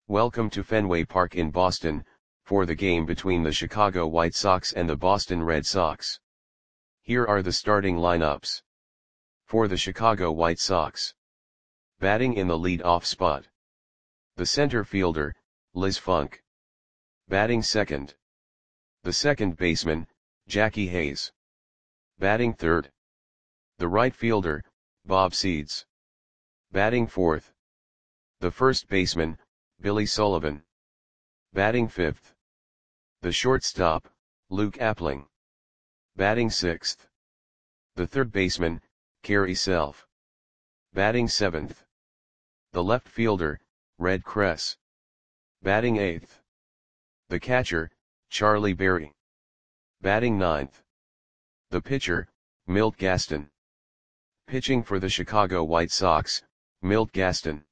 Welcome to Fenway Park in Boston, for the game between the Chicago White Sox and the Boston Red Sox. Here are the starting lineups. For the Chicago White Sox. Batting in the lead-off spot. The center fielder, Liz Funk. Batting second. The second baseman, Jackie Hayes. Batting third. The right fielder, Bob Seeds. Batting fourth. The first baseman, Billy Sullivan. Batting fifth. The shortstop, Luke Appling. Batting sixth. The third baseman, Kerry Self. Batting seventh. The left fielder, Red Kress. Batting eighth. The catcher, Charlie Berry. Batting ninth. The pitcher, Milt Gaston. Pitching for the Chicago White Sox, Milt Gaston.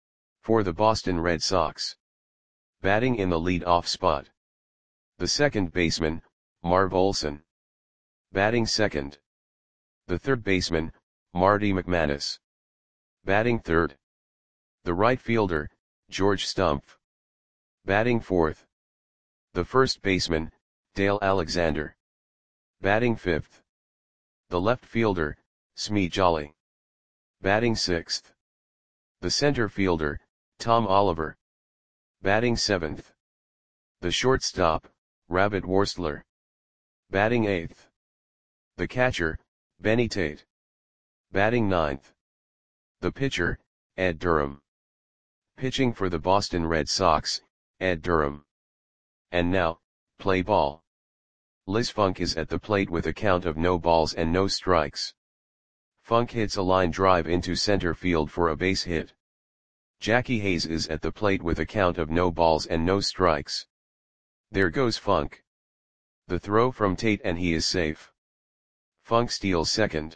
For the Boston Red Sox. Batting in the lead-off spot. The second baseman, Marv Olson. Batting second. The third baseman, Marty McManus. Batting third. The right fielder, George Stumpf. Batting fourth. The first baseman, Dale Alexander. Batting fifth. The left fielder, Smee Jolly. Batting sixth. The center fielder, Tom Oliver. Batting seventh. The shortstop, Rabbit Worstler. Batting eighth. The catcher, Benny Tate. Batting ninth. The pitcher, Ed Durham. Pitching for the Boston Red Sox, Ed Durham. And now, play ball. Liz Funk is at the plate with a count of no balls and no strikes. Funk hits a line drive into center field for a base hit. Jackie Hayes is at the plate with a count of no balls and no strikes. There goes Funk. The throw from Tate and he is safe. Funk steals second.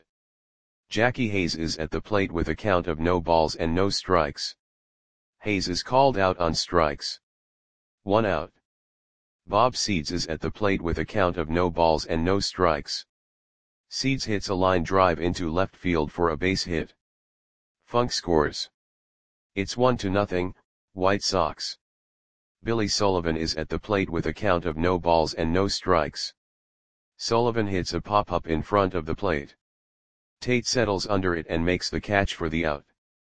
Jackie Hayes is at the plate with a count of no balls and no strikes. Hayes is called out on strikes. 1 out. Bob Seeds is at the plate with a count of no balls and no strikes. Seeds hits a line drive into left field for a base hit. Funk scores. It's 1-0, White Sox. Billy Sullivan is at the plate with a count of no balls and no strikes. Sullivan hits a pop-up in front of the plate. Tate settles under it and makes the catch for the out.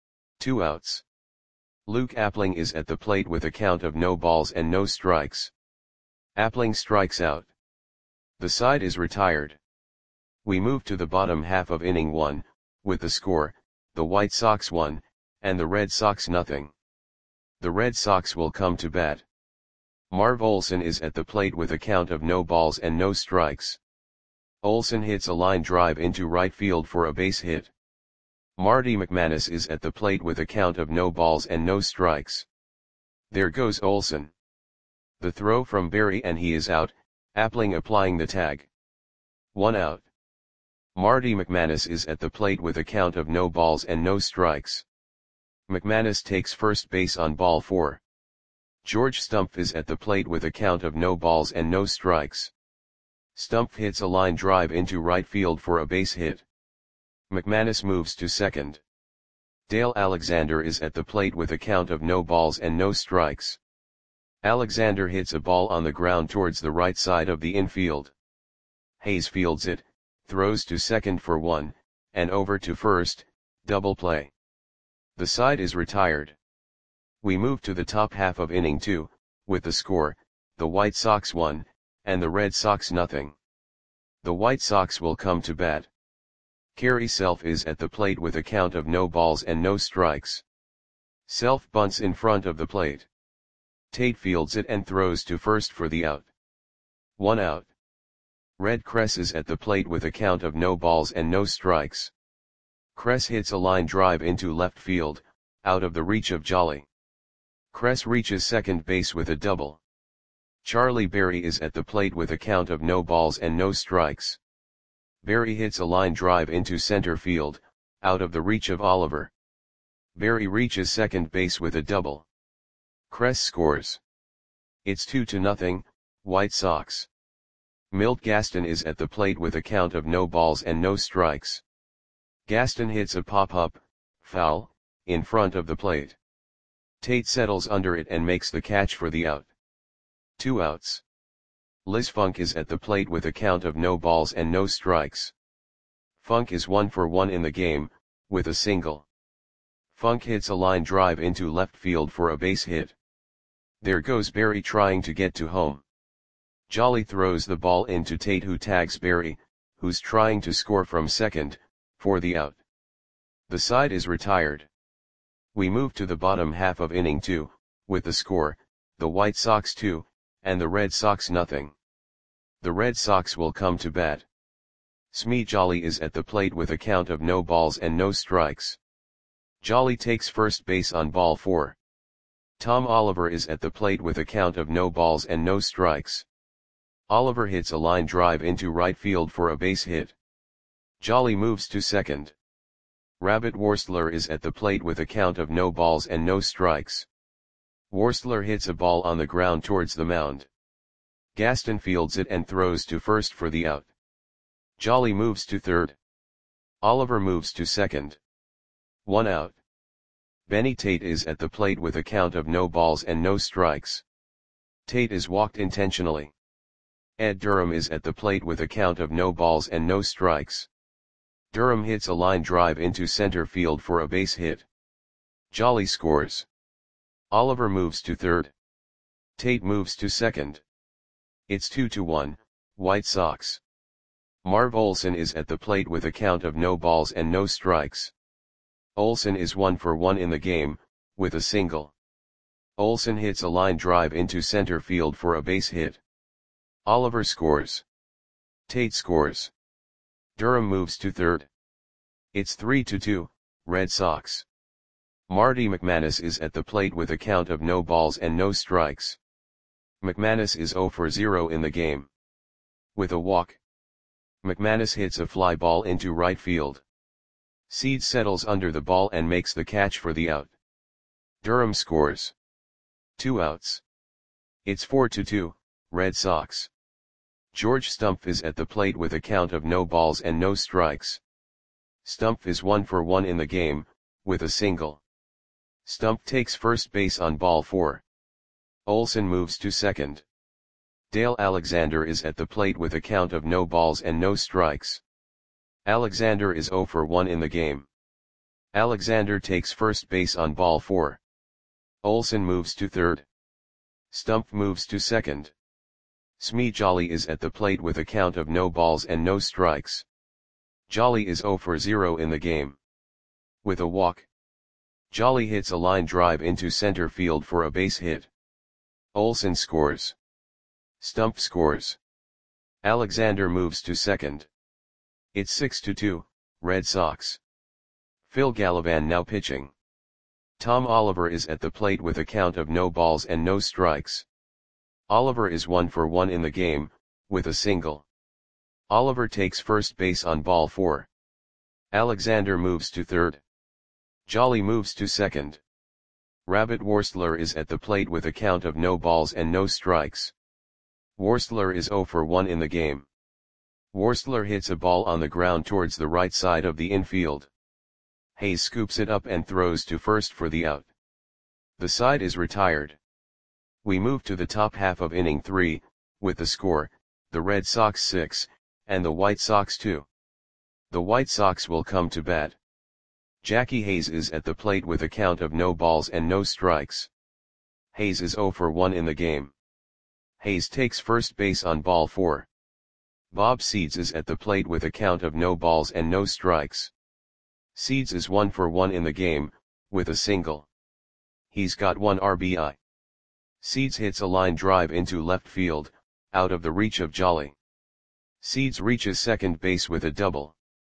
2 outs. Luke Appling is at the plate with a count of no balls and no strikes. Appling strikes out. The side is retired. We move to the bottom half of inning 1, with the score, the White Sox 1, and the Red Sox 0. The Red Sox will come to bat. Marv Olson is at the plate with a count of no balls and no strikes. Olson hits a line drive into right field for a base hit. Marty McManus is at the plate with a count of no balls and no strikes. There goes Olson. The throw from Berry and he is out, Appling applying the tag. 1 out. Marty McManus is at the plate with a count of no balls and no strikes. McManus takes first base on ball 4. George Stumpf is at the plate with a count of no balls and no strikes. Stumpf hits a line drive into right field for a base hit. McManus moves to second. Dale Alexander is at the plate with a count of no balls and no strikes. Alexander hits a ball on the ground towards the right side of the infield. Hayes fields it, throws to second for 1, and over to first, double play. The side is retired. We move to the top half of inning 2, with the score, the White Sox 1, and the Red Sox 0. The White Sox will come to bat. Kerry Self is at the plate with a count of no balls and no strikes. Self bunts in front of the plate. Tate fields it and throws to first for the out. 1 out. Red Kress is at the plate with a count of no balls and no strikes. Kress hits a line drive into left field, out of the reach of Jolly. Kress reaches second base with a double. Charlie Berry is at the plate with a count of no balls and no strikes. Berry hits a line drive into center field, out of the reach of Oliver. Berry reaches second base with a double. Kress scores. It's 2-0, White Sox. Milt Gaston is at the plate with a count of no balls and no strikes. Gaston hits a pop-up, foul, in front of the plate. Tate settles under it and makes the catch for the out. 2 outs. Liz Funk is at the plate with a count of no balls and no strikes. Funk is 1 for 1 in the game, with a single. Funk hits a line drive into left field for a base hit. There goes Barry trying to get to home. Jolly throws the ball into Tate, who tags Barry, who's trying to score from second, for the out. The side is retired. We move to the bottom half of inning 2, with the score, the White Sox 2, and the Red Sox nothing. The Red Sox will come to bat. Smee Jolly is at the plate with a count of no balls and no strikes. Jolly takes first base on ball 4. Tom Oliver is at the plate with a count of no balls and no strikes. Oliver hits a line drive into right field for a base hit. Jolly moves to second. Rabbit Worstler is at the plate with a count of no balls and no strikes. Worstler hits a ball on the ground towards the mound. Gaston fields it and throws to first for the out. Jolly moves to third. Oliver moves to second. 1 out. Benny Tate is at the plate with a count of no balls and no strikes. Tate is walked intentionally. Ed Durham is at the plate with a count of no balls and no strikes. Durham hits a line drive into center field for a base hit. Jolly scores. Oliver moves to third. Tate moves to second. It's 2-1, White Sox. Marv Olson is at the plate with a count of no balls and no strikes. Olson is 1 for 1 in the game, with a single. Olson hits a line drive into center field for a base hit. Oliver scores. Tate scores. Durham moves to third. It's 3-2, Red Sox. Marty McManus is at the plate with a count of no balls and no strikes. McManus is 0 for 0 in the game. With a walk. McManus hits a fly ball into right field. Seed settles under the ball and makes the catch for the out. Durham scores. 2 outs. It's 4-2, Red Sox. George Stumpf is at the plate with a count of no balls and no strikes. Stumpf is 1 for 1 in the game, with a single. Stumpf takes first base on ball 4. Olson moves to second. Dale Alexander is at the plate with a count of no balls and no strikes. Alexander is 0 for 1 in the game. Alexander takes first base on ball 4. Olson moves to third. Stumpf moves to second. Smee Jolly is at the plate with a count of no balls and no strikes. Jolly is 0 for 0 in the game. With a walk. Jolly hits a line drive into center field for a base hit. Olson scores. Stumpf scores. Alexander moves to second. It's 6-2, Red Sox. Phil Gallivan now pitching. Tom Oliver is at the plate with a count of no balls and no strikes. Oliver is 1 for 1 in the game, with a single. Oliver takes first base on ball 4. Alexander moves to third. Jolly moves to second. Rabbit Worstler is at the plate with a count of no balls and no strikes. Worstler is 0 for 1 in the game. Worstler hits a ball on the ground towards the right side of the infield. Hayes scoops it up and throws to first for the out. The side is retired. We move to the top half of inning 3, with the score, the Red Sox 6, and the White Sox 2. The White Sox will come to bat. Jackie Hayes is at the plate with a count of no balls and no strikes. Hayes is 0 for 1 in the game. Hayes takes first base on ball 4. Bob Seeds is at the plate with a count of no balls and no strikes. Seeds is 1 for 1 in the game, with a single. He's got 1 RBI. Seeds hits a line drive into left field, out of the reach of Jolly. Seeds reaches second base with a double.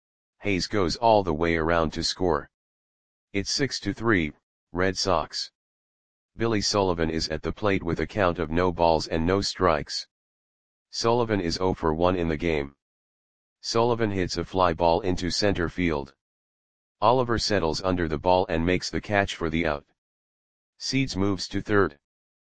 Hayes goes all the way around to score. It's 6-3, Red Sox. Billy Sullivan is at the plate with a count of no balls and no strikes. Sullivan is 0 for 1 in the game. Sullivan hits a fly ball into center field. Oliver settles under the ball and makes the catch for the out. Seeds moves to third.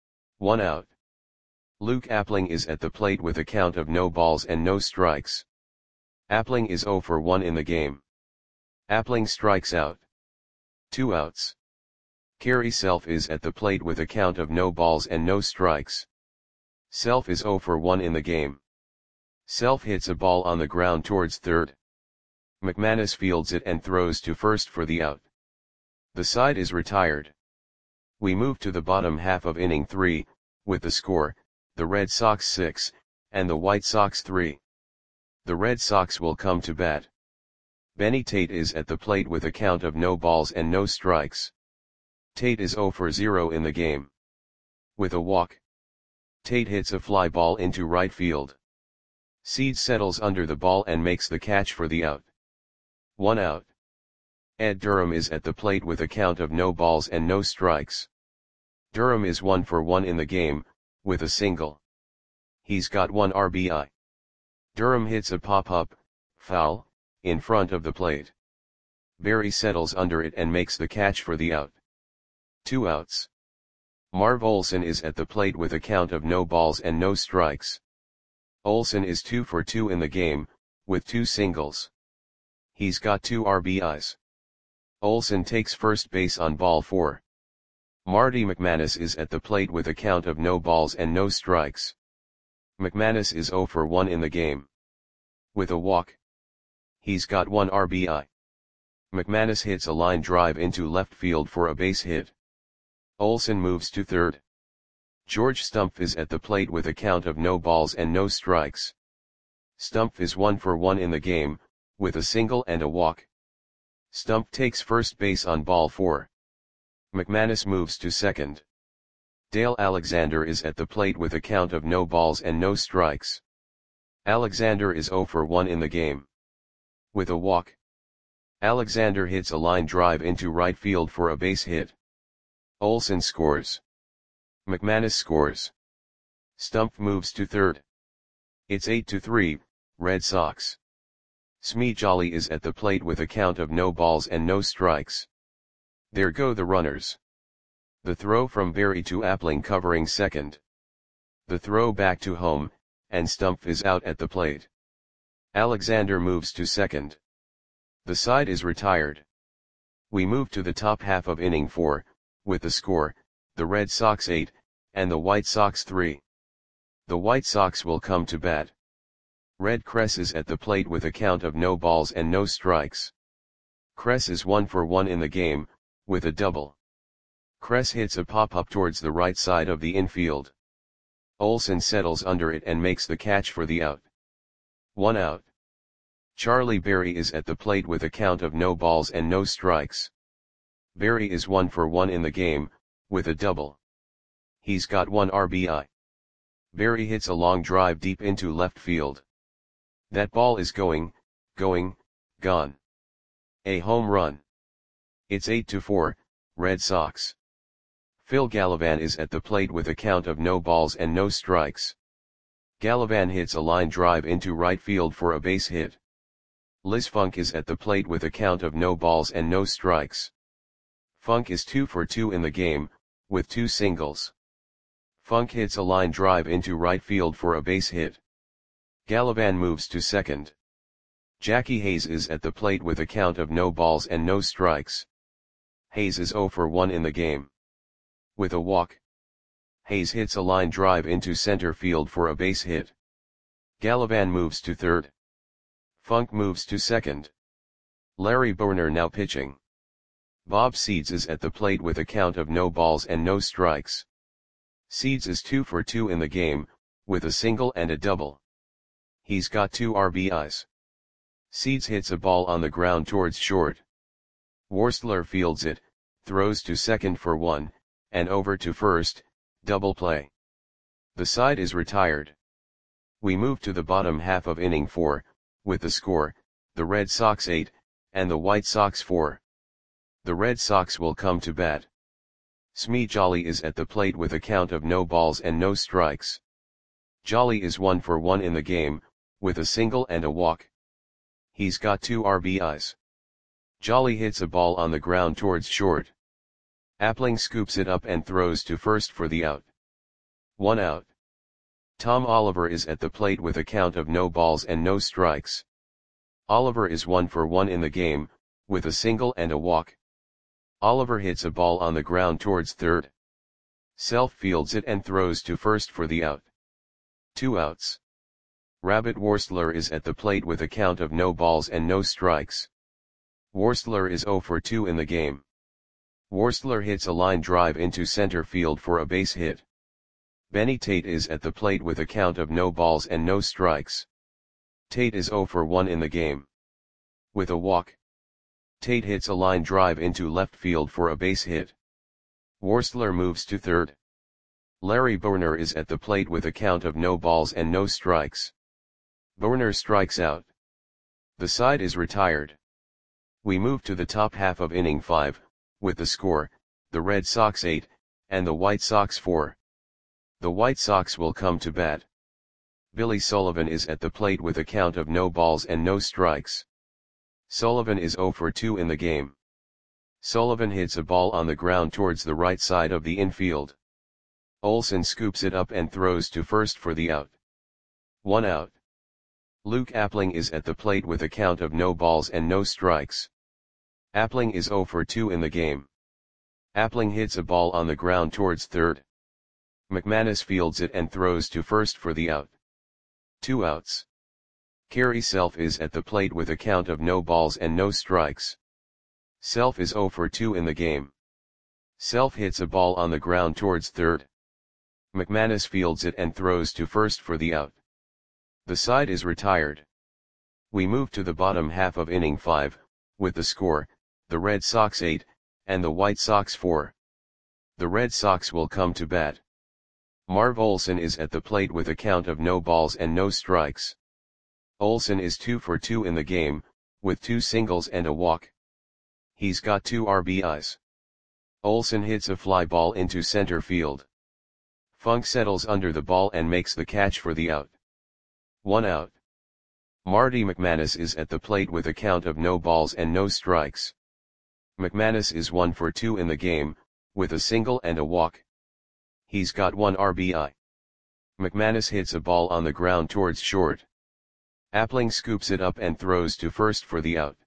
1 out. Luke Appling is at the plate with a count of no balls and no strikes. Appling is 0 for 1 in the game. Appling strikes out. 2 outs. Carry Self is at the plate with a count of no balls and no strikes. Self is 0 for 1 in the game. Self hits a ball on the ground towards third. McManus fields it and throws to first for the out. The side is retired. We move to the bottom half of inning 3, with the score, the Red Sox 6, and the White Sox 3. The Red Sox will come to bat. Benny Tate is at the plate with a count of no balls and no strikes. Tate is 0 for 0 in the game. With a walk, Tate hits a fly ball into right field. Seeds settles under the ball and makes the catch for the out. 1 out. Ed Durham is at the plate with a count of no balls and no strikes. Durham is 1 for 1 in the game, with a single. He's got 1 RBI. Durham hits a pop-up, foul, in front of the plate. Berry settles under it and makes the catch for the out. 2 outs. Marv Olson is at the plate with a count of no balls and no strikes. Olson is 2 for 2 in the game, with 2 singles. He's got 2 RBIs. Olson takes first base on ball 4. Marty McManus is at the plate with a count of no balls and no strikes. McManus is 0 for 1 in the game. With a walk, he's got 1 RBI. McManus hits a line drive into left field for a base hit. Olson moves to third. George Stumpf is at the plate with a count of no balls and no strikes. Stumpf is 1 for 1 in the game, with a single and a walk. Stumpf takes first base on ball 4. McManus moves to second. Dale Alexander is at the plate with a count of no balls and no strikes. Alexander is 0 for 1 in the game. With a walk, Alexander hits a line drive into right field for a base hit. Olson scores. McManus scores. Stumpf moves to third. It's 8-3, Red Sox. Smee Jolly is at the plate with a count of no balls and no strikes. There go the runners. The throw from Berry to Appling covering second. The throw back to home, and Stumpf is out at the plate. Alexander moves to second. The side is retired. We move to the top half of inning 4, with the score, the Red Sox 8, and the White Sox 3. The White Sox will come to bat. Red Kress is at the plate with a count of no balls and no strikes. Kress is 1 for 1 in the game, with a double. Kress hits a pop-up towards the right side of the infield. Olson settles under it and makes the catch for the out. 1 out. Charlie Berry is at the plate with a count of no balls and no strikes. Berry is 1 for 1 in the game, with a double. He's got 1 RBI. Berry hits a long drive deep into left field. That ball is gone. A home run. It's 8-4, Red Sox. Phil Gallivan is at the plate with a count of no balls and no strikes. Gallivan hits a line drive into right field for a base hit. Liz Funk is at the plate with a count of no balls and no strikes. Funk is 2 for 2 in the game, with 2 singles. Funk hits a line drive into right field for a base hit. Gallivan moves to second. Jackie Hayes is at the plate with a count of no balls and no strikes. Hayes is 0 for 1 in the game. With a walk, Hayes hits a line drive into center field for a base hit. Gallivan moves to third. Funk moves to second. Larry Boerner now pitching. Bob Seeds is at the plate with a count of no balls and no strikes. Seeds is 2 for 2 in the game, with a single and a double. He's got 2 RBIs. Seeds hits a ball on the ground towards short. Worstler fields it, throws to second for 1, and over to first, double play. The side is retired. We move to the bottom half of inning 4, with the score, the Red Sox 8, and the White Sox 4. The Red Sox will come to bat. Smee Jolly is at the plate with a count of no balls and no strikes. Jolly is 1 for 1 in the game, with a single and a walk. He's got 2 RBIs. Jolly hits a ball on the ground towards short. Appling scoops it up and throws to first for the out. 1 out. Tom Oliver is at the plate with a count of no balls and no strikes. Oliver is 1 for 1 in the game, with a single and a walk. Oliver hits a ball on the ground towards third. Self fields it and throws to first for the out. 2 outs. Rabbit Worstler is at the plate with a count of no balls and no strikes. Worstler is 0 for 2 in the game. Worstler hits a line drive into center field for a base hit. Benny Tate is at the plate with a count of no balls and no strikes. Tate is 0 for 1 in the game. With a walk, Tate hits a line drive into left field for a base hit. Worstler moves to third. Larry Boerner is at the plate with a count of no balls and no strikes. Boerner strikes out. The side is retired. We move to the top half of inning 5, with the score, the Red Sox 8, and the White Sox 4. The White Sox will come to bat. Billy Sullivan is at the plate with a count of no balls and no strikes. Sullivan is 0 for 2 in the game. Sullivan hits a ball on the ground towards the right side of the infield. Olson scoops it up and throws to first for the out. 1 out. Luke Appling is at the plate with a count of no balls and no strikes. Appling is 0 for 2 in the game. Appling hits a ball on the ground towards third. McManus fields it and throws to first for the out. 2 outs. Kerry Self is at the plate with a count of no balls and no strikes. Self is 0 for 2 in the game. Self hits a ball on the ground towards third. McManus fields it and throws to first for the out. The side is retired. We move to the bottom half of inning 5, with the score, the Red Sox 8, and the White Sox 4. The Red Sox will come to bat. Marv Olson is at the plate with a count of no balls and no strikes. Olson is 2 for 2 in the game, with 2 singles and a walk. He's got 2 RBIs. Olson hits a fly ball into center field. Funk settles under the ball and makes the catch for the out. 1 out. Marty McManus is at the plate with a count of no balls and no strikes. McManus is 1 for 2 in the game, with a single and a walk. He's got 1 RBI. McManus hits a ball on the ground towards short. Appling scoops it up and throws to first for the out.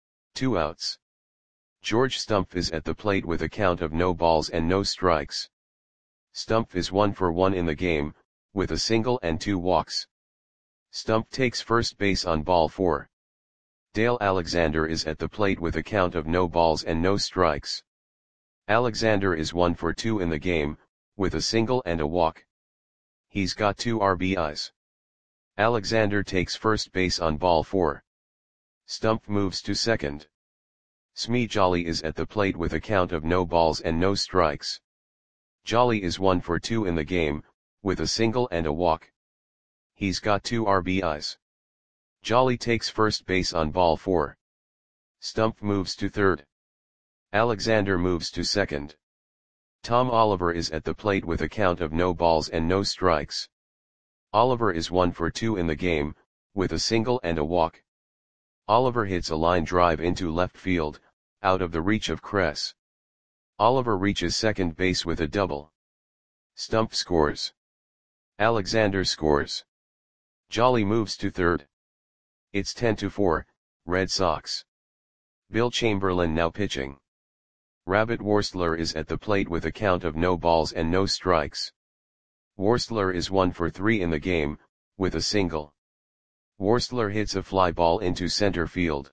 2 outs. George Stumpf is at the plate with a count of no balls and no strikes. Stumpf is 1 for 1 in the game, with a single and 2 walks. Stumpf takes first base on ball 4. Dale Alexander is at the plate with a count of no balls and no strikes. Alexander is 1 for 2 in the game, with a single and a walk. He's got 2 RBIs. Alexander takes first base on ball 4. Stumpf moves to second. Smee Jolly is at the plate with a count of no balls and no strikes. Jolly is 1 for 2 in the game, with a single and a walk. He's got 2 RBIs. Jolly takes first base on ball 4. Stumpf moves to third. Alexander moves to second. Tom Oliver is at the plate with a count of no balls and no strikes. Oliver is 1 for 2 in the game, with a single and a walk. Oliver hits a line drive into left field, out of the reach of Kress. Oliver reaches second base with a double. Stumpf scores. Alexander scores. Jolly moves to third. It's 10-4, Red Sox. Bill Chamberlain now pitching. Rabbit Worstler is at the plate with a count of no balls and no strikes. Worstler is 1 for 3 in the game, with a single. Worstler hits a fly ball into center field.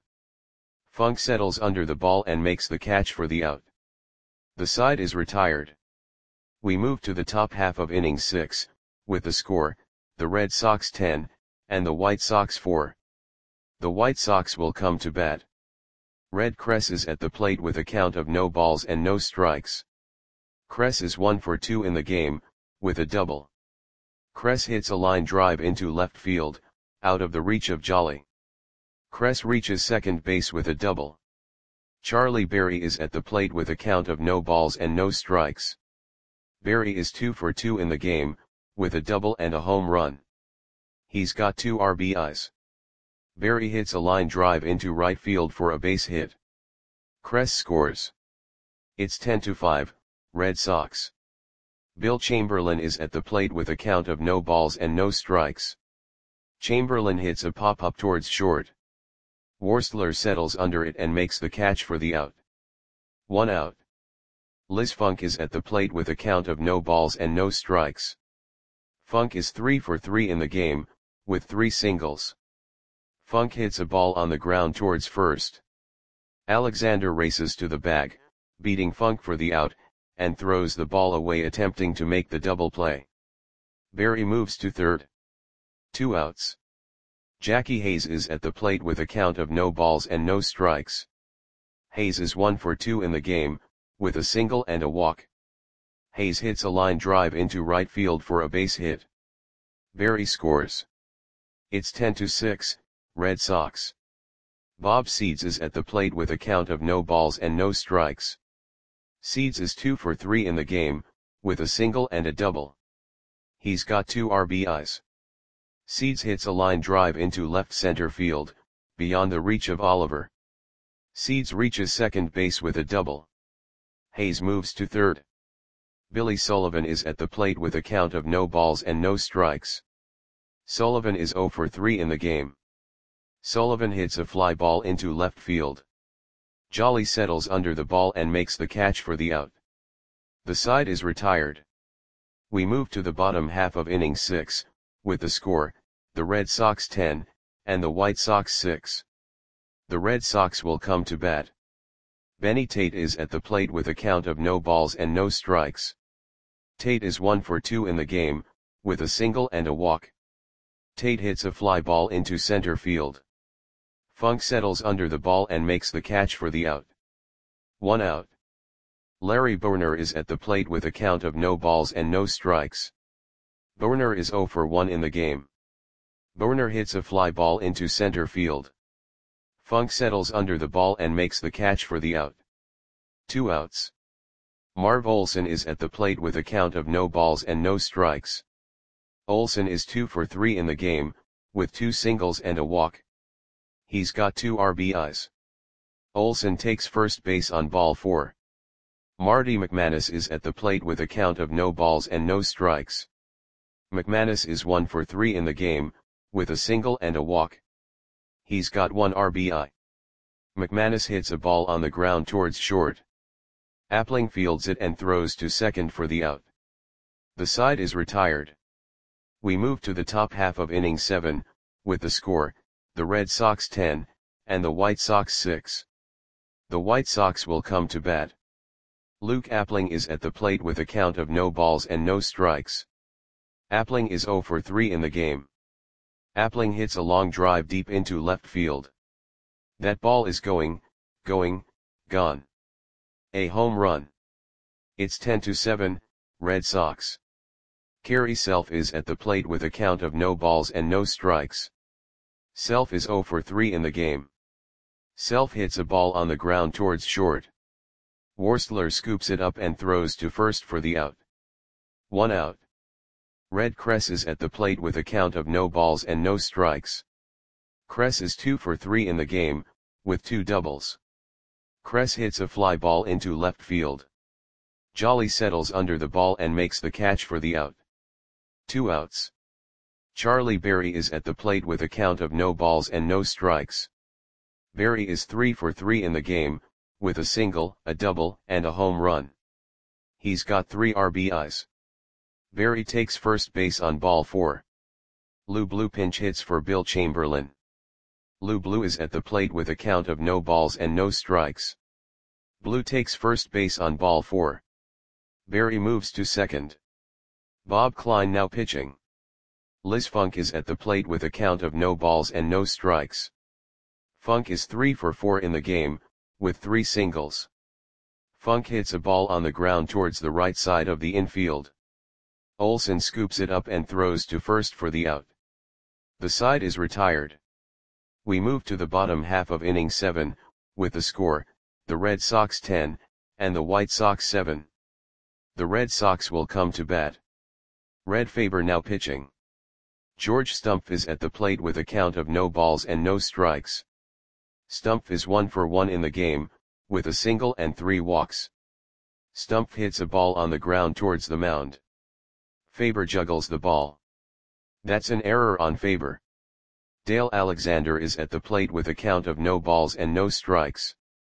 Funk settles under the ball and makes the catch for the out. The side is retired. We move to the top half of inning 6, with the score, the Red Sox 10, and the White Sox 4. The White Sox will come to bat. Red Kress is at the plate with a count of no balls and no strikes. Kress is 1 for 2 in the game, with a double. Kress hits a line drive into left field, out of the reach of Jolly. Kress reaches second base with a double. Charlie Berry is at the plate with a count of no balls and no strikes. Berry is 2 for 2 in the game, with a double and a home run. He's got 2 RBIs. Berry hits a line drive into right field for a base hit. Kress scores. It's 10-5, Red Sox. Bill Chamberlain is at the plate with a count of no balls and no strikes. Chamberlain hits a pop-up towards short. Worstler settles under it and makes the catch for the out. 1 out. Liz Funk is at the plate with a count of no balls and no strikes. Funk is 3 for 3 in the game, with 3 singles. Funk hits a ball on the ground towards first. Alexander races to the bag, beating Funk for the out, and throws the ball away attempting to make the double play. Berry moves to third. 2 outs. Jackie Hayes is at the plate with a count of no balls and no strikes. Hayes is 1 for 2 in the game, with a single and a walk. Hayes hits a line drive into right field for a base hit. Berry scores. It's 10-6, Red Sox. Bob Seeds is at the plate with a count of no balls and no strikes. Seeds is 2 for 3 in the game, with a single and a double. He's got 2 RBIs. Seeds hits a line drive into left center field, beyond the reach of Oliver. Seeds reaches second base with a double. Hayes moves to third. Billy Sullivan is at the plate with a count of no balls and no strikes. Sullivan is 0 for 3 in the game. Sullivan hits a fly ball into left field. Jolly settles under the ball and makes the catch for the out. The side is retired. We move to the bottom half of inning 6, with the score, the Red Sox 10, and the White Sox 6. The Red Sox will come to bat. Benny Tate is at the plate with a count of no balls and no strikes. Tate is 1 for 2 in the game, with a single and a walk. Tate hits a fly ball into center field. Funk settles under the ball and makes the catch for the out. 1 out. Larry Boerner is at the plate with a count of no balls and no strikes. Boerner is 0 for 1 in the game. Boerner hits a fly ball into center field. Funk settles under the ball and makes the catch for the out. 2 outs. Marv Olson is at the plate with a count of no balls and no strikes. Olson is 2 for 3 in the game, with 2 singles and a walk. He's got 2 RBIs. Olson takes first base on ball 4. Marty McManus is at the plate with a count of no balls and no strikes. McManus is 1 for 3 in the game, with a single and a walk. He's got 1 RBI. McManus hits a ball on the ground towards short. Appling fields it and throws to second for the out. The side is retired. We move to the top half of inning 7, with the score, the Red Sox 10, and the White Sox 6. The White Sox will come to bat. Luke Appling is at the plate with a count of no balls and no strikes. Appling is 0 for 3 in the game. Appling hits a long drive deep into left field. That ball is going, gone. A home run. It's 10-7, Red Sox. Kerry Self is at the plate with a count of no balls and no strikes. Self is 0 for 3 in the game. Self hits a ball on the ground towards short. Worstler scoops it up and throws to first for the out. 1 out. Red Kress is at the plate with a count of no balls and no strikes. Kress is 2 for 3 in the game, with 2 doubles. Kress hits a fly ball into left field. Jolly settles under the ball and makes the catch for the out. 2 outs. Charlie Berry is at the plate with a count of no balls and no strikes. Berry is 3 for 3 in the game, with a single, a double, and a home run. He's got 3 RBIs. Berry takes first base on ball 4. Lou Blue pinch hits for Bill Chamberlain. Lou Blue is at the plate with a count of no balls and no strikes. Blue takes first base on ball 4. Berry moves to second. Bob Klein now pitching. Liz Funk is at the plate with a count of no balls and no strikes. Funk is 3 for 4 in the game, with 3 singles. Funk hits a ball on the ground towards the right side of the infield. Olson scoops it up and throws to first for the out. The side is retired. We move to the bottom half of inning 7, with the score, the Red Sox 10, and the White Sox 7. The Red Sox will come to bat. Red Faber now pitching. George Stumpf is at the plate with a count of no balls and no strikes. Stumpf is 1 for 1 in the game, with a single and 3 walks. Stumpf hits a ball on the ground towards the mound. Faber juggles the ball. That's an error on Faber. Dale Alexander is at the plate with a count of no balls and no strikes.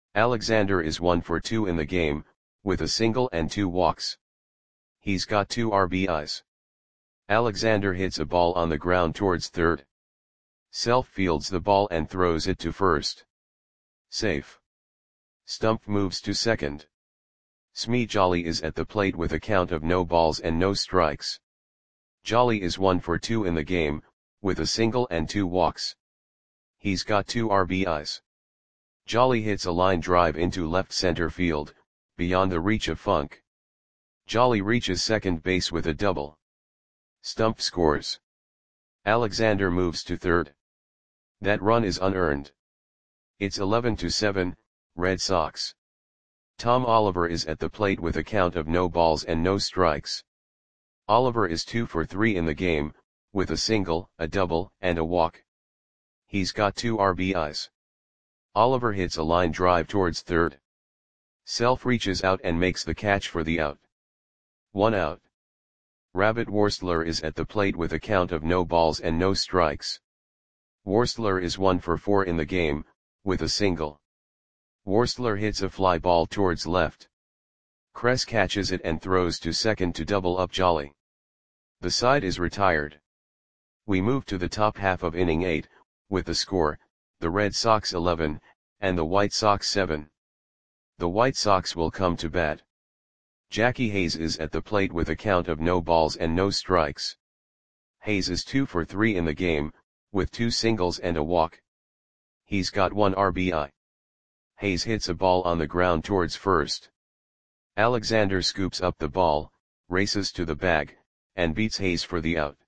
Alexander is 1 for 2 in the game, with a single and 2 walks. He's got 2 RBIs. Alexander hits a ball on the ground towards third. Self fields the ball and throws it to first. Safe. Stumpf moves to second. Smee Jolly is at the plate with a count of no balls and no strikes. Jolly is 1 for 2 in the game, with a single and 2 walks. He's got 2 RBIs. Jolly hits a line drive into left center field, beyond the reach of Funk. Jolly reaches second base with a double. Stumpf scores. Alexander moves to third. That run is unearned. It's 11-7, Red Sox. Tom Oliver is at the plate with a count of no balls and no strikes. Oliver is 2 for 3 in the game, with a single, a double, and a walk. He's got 2 RBIs. Oliver hits a line drive towards third. Self reaches out and makes the catch for the out. 1 out. Rabbit Worstler is at the plate with a count of no balls and no strikes. Worstler is 1 for 4 in the game, with a single. Worstler hits a fly ball towards left. Kress catches it and throws to second to double up Jolly. The side is retired. We move to the top half of inning 8, with the score, the Red Sox 11, and the White Sox 7. The White Sox will come to bat. Jackie Hayes is at the plate with a count of no balls and no strikes. Hayes is 2 for 3 in the game, with 2 singles and a walk. He's got 1 RBI. Hayes hits a ball on the ground towards first. Alexander scoops up the ball, races to the bag, and beats Hayes for the out.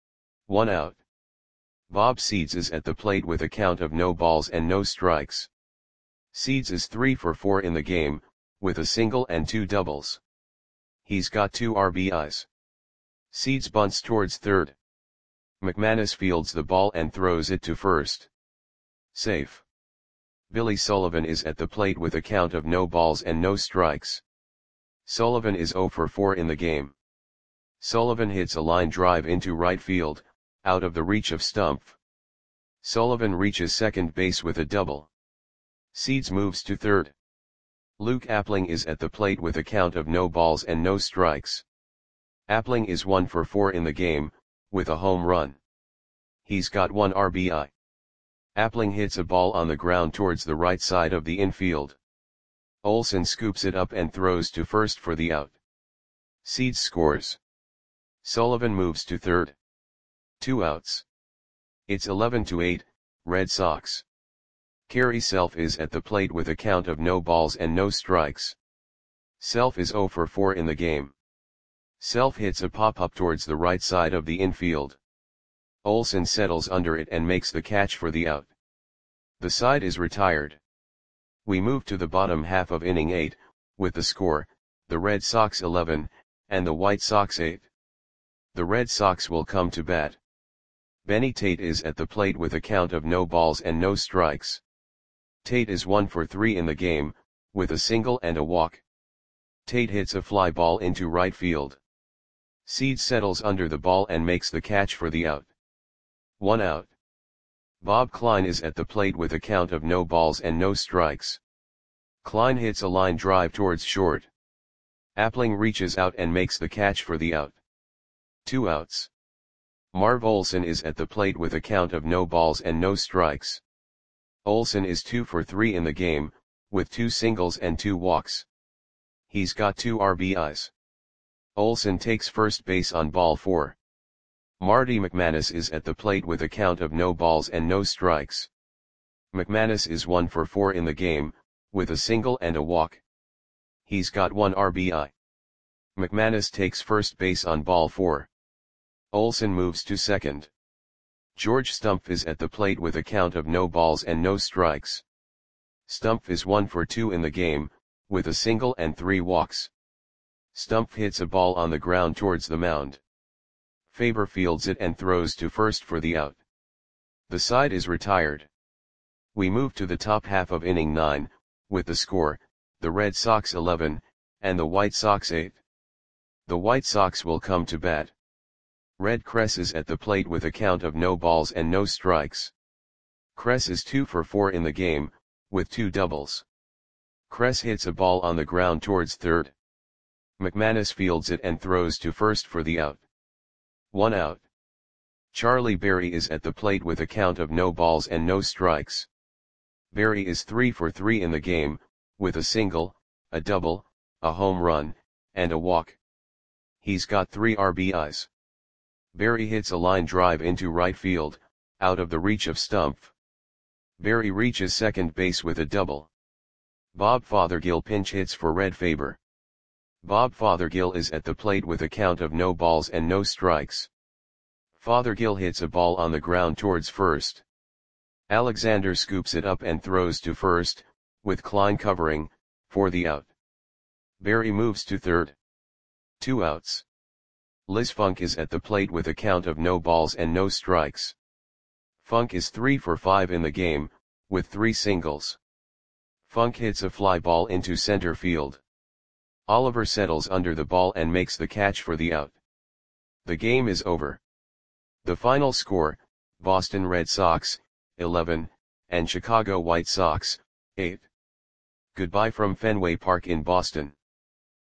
1 out. Bob Seeds is at the plate with a count of no balls and no strikes. Seeds is 3 for 4 in the game, with a single and 2 doubles. He's got 2 RBIs. Seeds bunts towards third. McManus fields the ball and throws it to first. Safe. Billy Sullivan is at the plate with a count of no balls and no strikes. Sullivan is 0 for 4 in the game. Sullivan hits a line drive into right field, out of the reach of Stumpf. Sullivan reaches second base with a double. Seeds moves to third. Luke Appling is at the plate with a count of no balls and no strikes. Appling is 1 for 4 in the game, with a home run. He's got 1 RBI. Appling hits a ball on the ground towards the right side of the infield. Olsen scoops it up and throws to first for the out. Seeds scores. Sullivan moves to third. 2 outs. It's 11-8, Red Sox. Kerry Self is at the plate with a count of no balls and no strikes. Self is 0 for 4 in the game. Self hits a pop-up towards the right side of the infield. Olsen settles under it and makes the catch for the out. The side is retired. We move to the bottom half of inning 8, with the score, the Red Sox 11, and the White Sox 8. The Red Sox will come to bat. Benny Tate is at the plate with a count of no balls and no strikes. Tate is 1 for 3 in the game, with a single and a walk. Tate hits a fly ball into right field. Seeds settles under the ball and makes the catch for the out. 1 out. Bob Klein is at the plate with a count of no balls and no strikes. Klein hits a line drive towards short. Appling reaches out and makes the catch for the out. 2 outs. Marv Olsen is at the plate with a count of no balls and no strikes. Olsen is 2 for 3 in the game, with 2 singles and 2 walks. He's got 2 RBIs. Olsen takes first base on ball 4. Marty McManus is at the plate with a count of no balls and no strikes. McManus is 1 for 4 in the game, with a single and a walk. He's got 1 RBI. McManus takes first base on ball 4. Olsen moves to second. George Stumpf is at the plate with a count of no balls and no strikes. Stumpf is 1 for 2 in the game, with a single and 3 walks. Stumpf hits a ball on the ground towards the mound. Faber fields it and throws to first for the out. The side is retired. We move to the top half of inning 9, with the score, the Red Sox 11, and the White Sox 8. The White Sox will come to bat. Red Kress is at the plate with a count of no balls and no strikes. Kress is 2 for 4 in the game, with 2 doubles. Kress hits a ball on the ground towards third. McManus fields it and throws to first for the out. 1 out. Charlie Berry is at the plate with a count of no balls and no strikes. Berry is 3 for 3 in the game, with a single, a double, a home run, and a walk. He's got 3 RBIs. Berry hits a line drive into right field, out of the reach of Stumpf. Berry reaches second base with a double. Bob Fothergill pinch hits for Red Faber. Bob Fothergill is at the plate with a count of no balls and no strikes. Fothergill hits a ball on the ground towards first. Alexander scoops it up and throws to first, with Klein covering, for the out. Berry moves to third. 2 outs. Liz Funk is at the plate with a count of no balls and no strikes. Funk is 3 for 5 in the game, with 3 singles. Funk hits a fly ball into center field. Oliver settles under the ball and makes the catch for the out. The game is over. The final score, Boston Red Sox, 11, and Chicago White Sox, 8. Goodbye from Fenway Park in Boston.